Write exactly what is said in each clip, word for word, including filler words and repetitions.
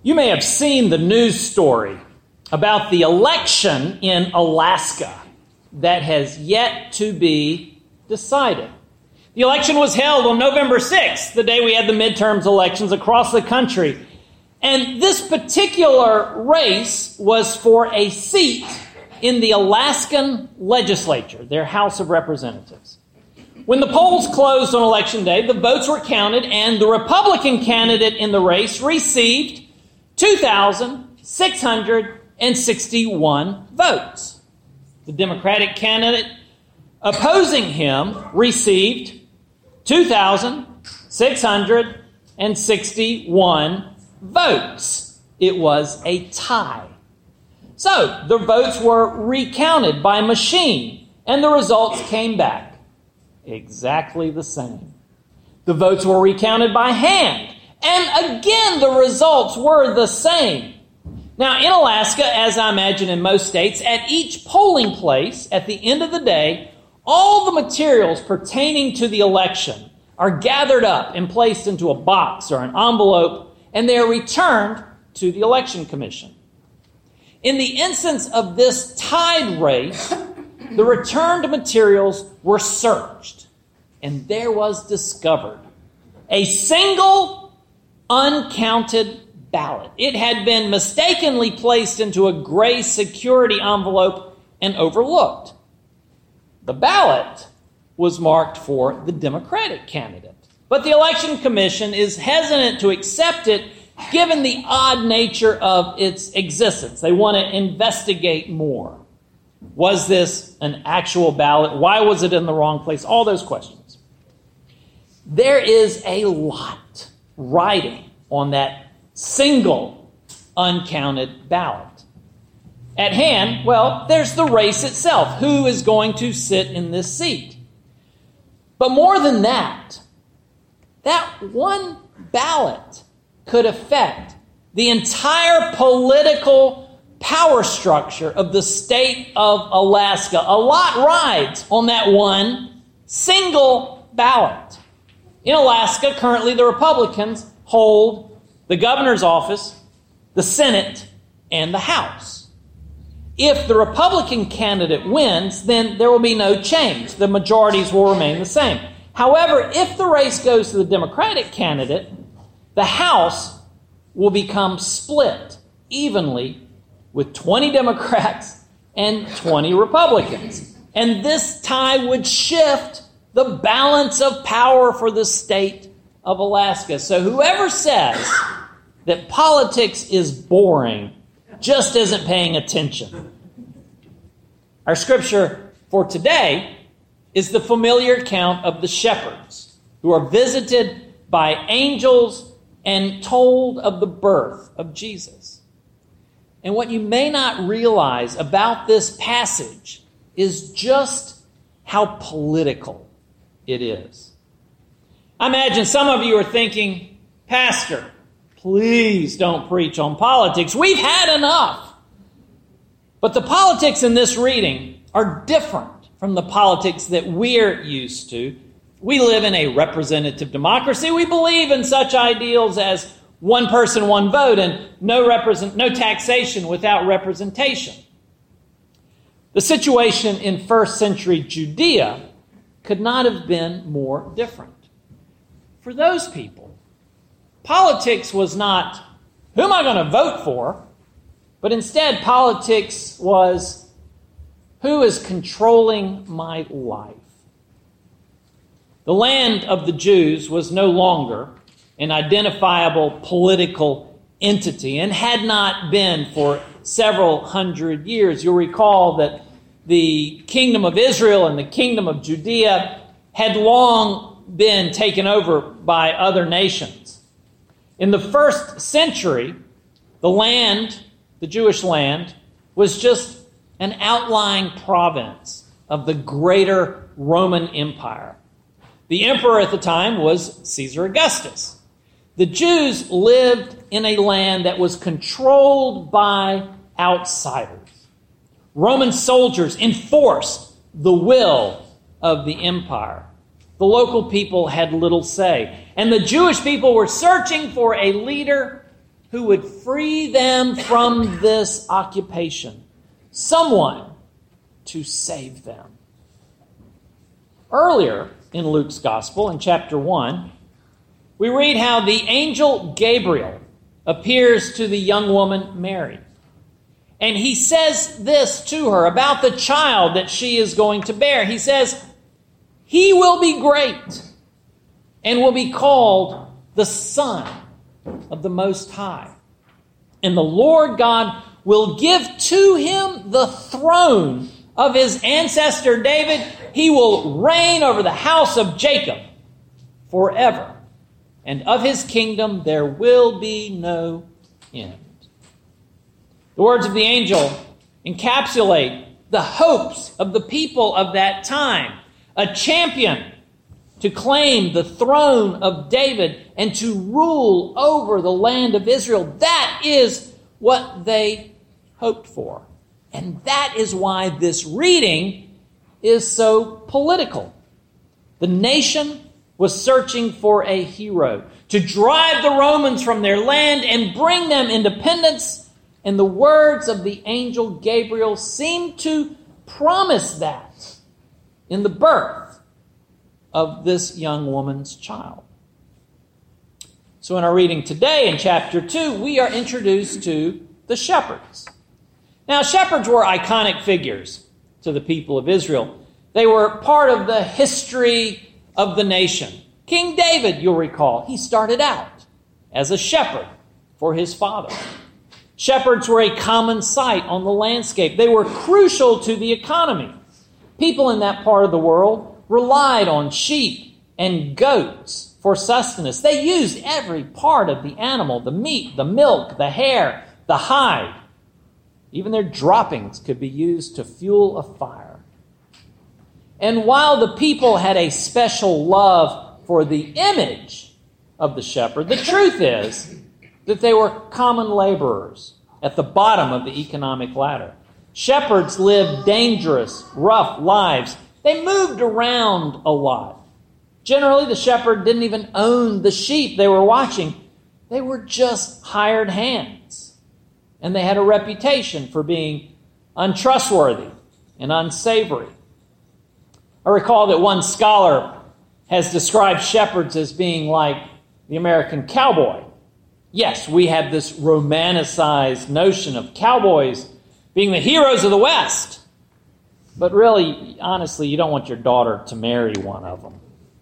You may have seen the news story about the election in Alaska that has yet to be decided. The election was held on November sixth, the day we had the midterms elections across the country. And this particular race was for a seat in the Alaskan legislature, their House of Representatives. When the polls closed on Election Day, the votes were counted, and the Republican candidate in the race received two thousand six hundred sixty-one votes. The Democratic candidate opposing him received two thousand six hundred sixty-one votes. It was a tie. So the votes were recounted by machine, and the results came back exactly the same. The votes were recounted by hand, and again the results were the same. Now, in Alaska, as I imagine in most states, at each polling place, at the end of the day, all the materials pertaining to the election are gathered up and placed into a box or an envelope, and they are returned to the Election Commission. In the instance of this tied race, the returned materials were searched, and there was discovered a single uncounted ballot. It had been mistakenly placed into a gray security envelope and overlooked. The ballot was marked for the Democratic candidate, but the Election Commission is hesitant to accept it given the odd nature of its existence. They want to investigate more. Was this an actual ballot? Why was it in the wrong place? All those questions. There is a lot riding on that single uncounted ballot. At hand, well, there's the race itself. Who is going to sit in this seat? But more than that, that one ballot could affect the entire political power structure of the state of Alaska. A lot rides on that one single ballot. In Alaska, currently the Republicans hold the governor's office, the Senate, and the House. If the Republican candidate wins, then there will be no change. The majorities will remain the same. However, if the race goes to the Democratic candidate, the House will become split evenly with twenty Democrats and twenty Republicans. And this tie would shift the balance of power for the state of Alaska. So whoever says that politics is boring just isn't paying attention. Our scripture for today is the familiar account of the shepherds who are visited by angels and told of the birth of Jesus. And what you may not realize about this passage is just how political it is. I imagine some of you are thinking, Pastor, please don't preach on politics. We've had enough. But the politics in this reading are different from the politics that we're used to. We live in a representative democracy. We believe in such ideals as one person, one vote, and no represent, no taxation without representation. The situation in first century Judea could not have been more different. For those people, politics was not, who am I going to vote for? But instead, politics was, who is controlling my life? The land of the Jews was no longer an identifiable political entity and had not been for several hundred years. You'll recall that the kingdom of Israel and the kingdom of Judea had long been taken over by other nations. In the first century, the land, the Jewish land, was just an outlying province of the greater Roman Empire. The emperor at the time was Caesar Augustus. The Jews lived in a land that was controlled by outsiders. Roman soldiers enforced the will of the empire. The local people had little say. And the Jewish people were searching for a leader who would free them from this occupation, someone to save them. Earlier in Luke's Gospel, in chapter one, we read how the angel Gabriel appears to the young woman Mary. And he says this to her about the child that she is going to bear. He says, "He will be great and will be called the Son of the Most High. And the Lord God will give to him the throne of his ancestor David. He will reign over the house of Jacob forever. And of his kingdom there will be no end." The words of the angel encapsulate the hopes of the people of that time. A champion to claim the throne of David and to rule over the land of Israel. That is what they hoped for. And that is why this reading is so political. The nation was searching for a hero to drive the Romans from their land and bring them independence. And the words of the angel Gabriel seem to promise that in the birth of this young woman's child. So in our reading today in chapter two, we are introduced to the shepherds. Now, shepherds were iconic figures to the people of Israel. They were part of the history of the nation. King David, you'll recall, he started out as a shepherd for his father. Shepherds were a common sight on the landscape. They were crucial to the economy. People in that part of the world relied on sheep and goats for sustenance. They used every part of the animal, the meat, the milk, the hair, the hide. Even their droppings could be used to fuel a fire. And while the people had a special love for the image of the shepherd, the truth is that they were common laborers at the bottom of the economic ladder. Shepherds lived dangerous, rough lives. They moved around a lot. Generally, the shepherd didn't even own the sheep they were watching. They were just hired hands. And they had a reputation for being untrustworthy and unsavory. I recall that one scholar has described shepherds as being like the American cowboy. Yes, we have this romanticized notion of cowboys being the heroes of the West. But really, honestly, you don't want your daughter to marry one of them.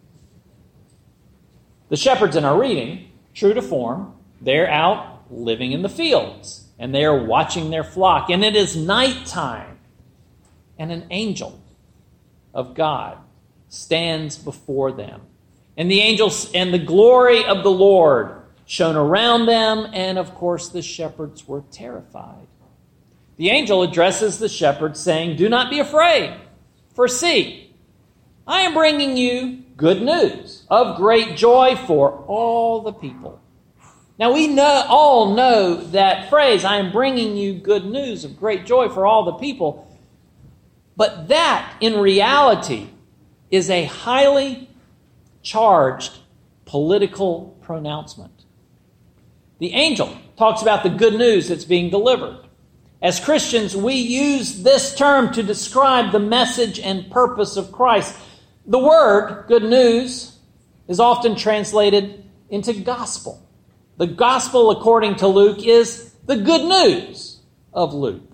The shepherds in our reading, true to form, they're out living in the fields. And they are watching their flock. And it is nighttime. And an angel of God stands before them. And the angels and the glory of the Lord shone around them, and of course the shepherds were terrified. The angel addresses the shepherds saying, "Do not be afraid, for see, I am bringing you good news of great joy for all the people." Now we know, all know that phrase, "I am bringing you good news of great joy for all the people." But that, in reality, is a highly charged political pronouncement. The angel talks about the good news that's being delivered. As Christians, we use this term to describe the message and purpose of Christ. The word, good news, is often translated into gospel. The gospel, according to Luke, is the good news of Luke.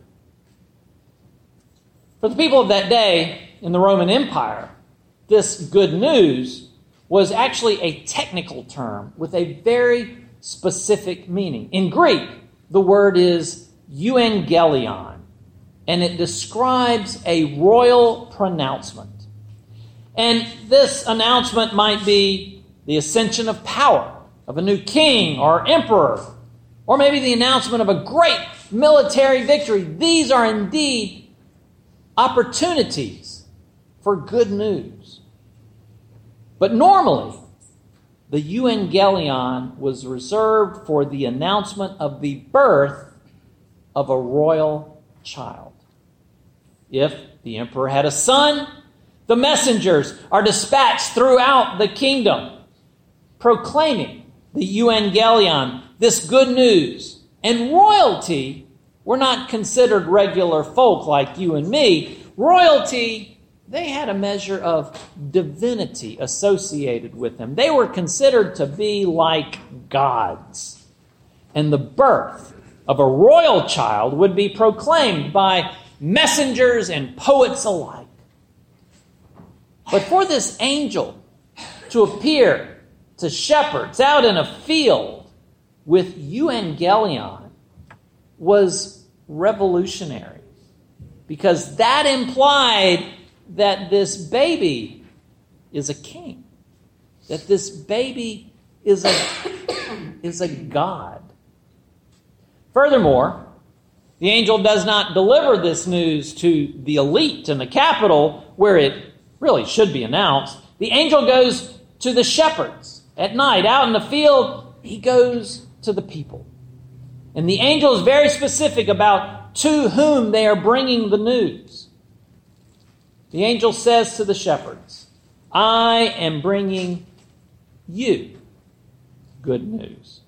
For the people of that day in the Roman Empire, this good news was actually a technical term with a very specific meaning. In Greek, the word is euangelion, and it describes a royal pronouncement. And this announcement might be the ascension of power of a new king or emperor, or maybe the announcement of a great military victory. These are indeed opportunities for good news. But normally, the euangelion was reserved for the announcement of the birth of a royal child. If the emperor had a son, the messengers are dispatched throughout the kingdom, proclaiming the euangelion this good news. And royalty were not considered regular folk like you and me. Royalty, they had a measure of divinity associated with them. They were considered to be like gods. And the birth of a royal child would be proclaimed by messengers and poets alike. But for this angel to appear to shepherds out in a field with euangelion was revolutionary, because that implied that this baby is a king, that this baby is a, is a god. Furthermore, the angel does not deliver this news to the elite in the capital where it really should be announced. The angel goes to the shepherds at night out in the field. He goes to the people. And the angel is very specific about to whom they are bringing the news. The angel says to the shepherds, I am bringing you good news.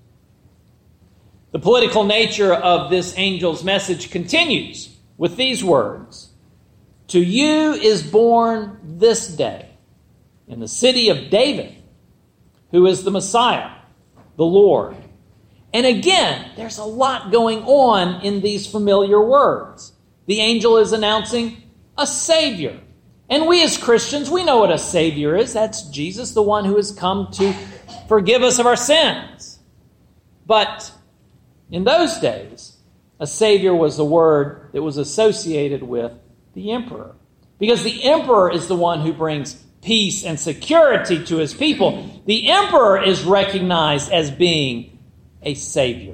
The political nature of this angel's message continues with these words. To you is born this day in the city of David, who is the Messiah, the Lord. And again, there's a lot going on in these familiar words. The angel is announcing a Savior. And we as Christians, we know what a Savior is. That's Jesus, the one who has come to forgive us of our sins. But in those days, a Savior was the word that was associated with the emperor. Because the emperor is the one who brings peace and security to his people. The emperor is recognized as being a Savior.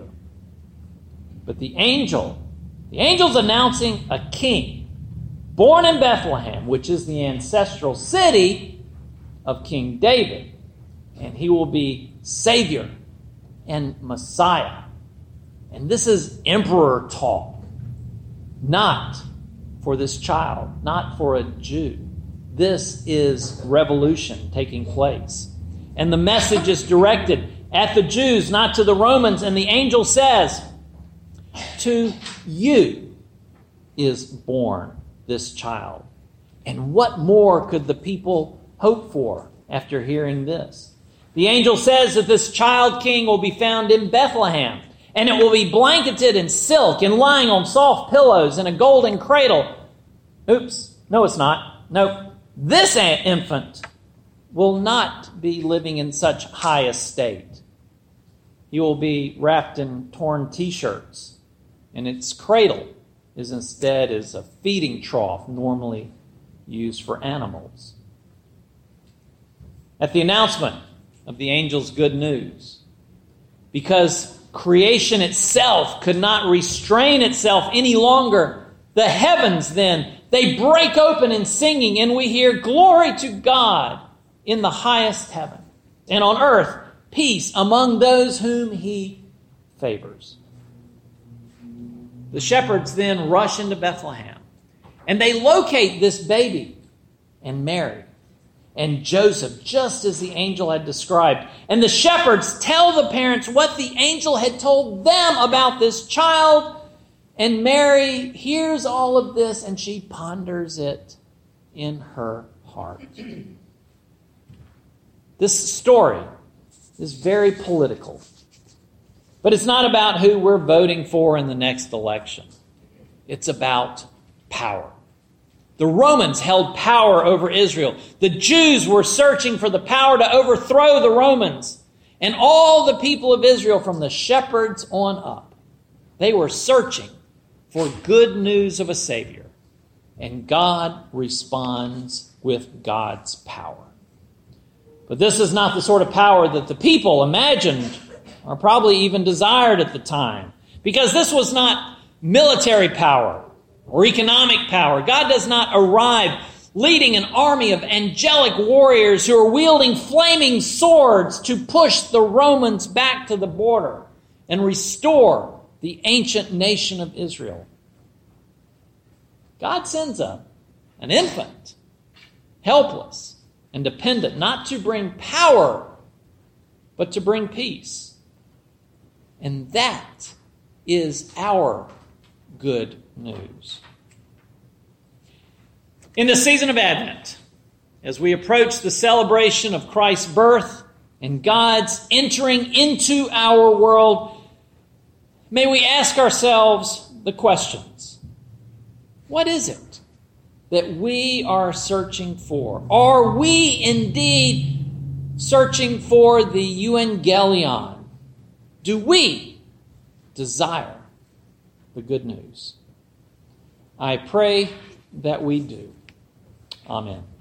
But the angel, the angel's announcing a king born in Bethlehem, which is the ancestral city of King David. And he will be Savior and Messiah. And this is emperor talk, not for this child, not for a Jew. This is revolution taking place. And the message is directed at the Jews, not to the Romans. And the angel says, to you is born this child. And what more could the people hope for after hearing this? The angel says that this child king will be found in Bethlehem. And it will be blanketed in silk and lying on soft pillows in a golden cradle. Oops, no it's not. Nope. This infant will not be living in such high estate. He will be wrapped in torn t-shirts. And its cradle is instead is a feeding trough normally used for animals. At the announcement of the angel's good news, because creation itself could not restrain itself any longer, the heavens then, they break open in singing, and we hear glory to God in the highest heaven, and on earth peace among those whom he favors. The shepherds then rush into Bethlehem, and they locate this baby and Mary and Joseph, just as the angel had described. And the shepherds tell the parents what the angel had told them about this child. And Mary hears all of this, and she ponders it in her heart. This story is very political. But it's not about who we're voting for in the next election. It's about power. The Romans held power over Israel. The Jews were searching for the power to overthrow the Romans. And all the people of Israel, from the shepherds on up, they were searching for good news of a Savior. And God responds with God's power. But this is not the sort of power that the people imagined or probably even desired at the time. Because this was not military power or economic power. God does not arrive leading an army of angelic warriors who are wielding flaming swords to push the Romans back to the border and restore the ancient nation of Israel. God sends a, an infant, helpless and dependent, not to bring power, but to bring peace. And that is our good news. In the season of Advent, as we approach the celebration of Christ's birth and God's entering into our world, may we ask ourselves the questions. What is it that we are searching for? Are we indeed searching for the euangelion? Do we desire the good news? I pray that we do. Amen.